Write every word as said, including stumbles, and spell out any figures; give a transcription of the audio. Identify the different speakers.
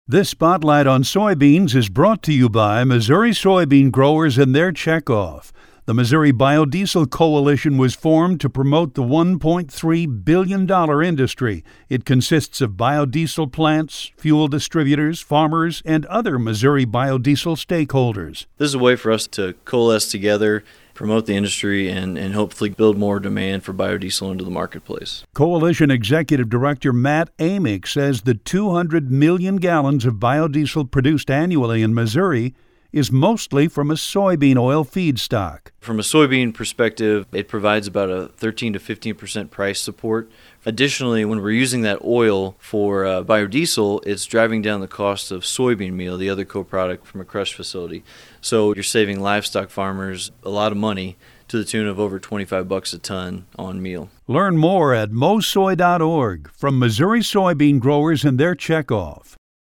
Speaker 1: This spotlight on soybeans is brought to you by Missouri soybean growers and their checkoff. The Missouri Biodiesel Coalition was formed to promote the one point three billion dollars industry. It consists of biodiesel plants, fuel distributors, farmers, and other Missouri biodiesel stakeholders.
Speaker 2: This is a way for us to coalesce together, promote the industry, and, and hopefully build more demand for biodiesel into the marketplace.
Speaker 1: Coalition Executive Director Matt Amick says the two hundred million gallons of biodiesel produced annually in Missouri is mostly from a soybean oil feedstock.
Speaker 2: From a soybean perspective, it provides about a thirteen to fifteen percent price support. Additionally, when we're using that oil for uh, biodiesel, it's driving down the cost of soybean meal, the other co-product from a crush facility. So you're saving livestock farmers a lot of money to the tune of over twenty-five bucks a ton on meal.
Speaker 1: Learn more at mosoy dot org from Missouri soybean growers and their checkoff.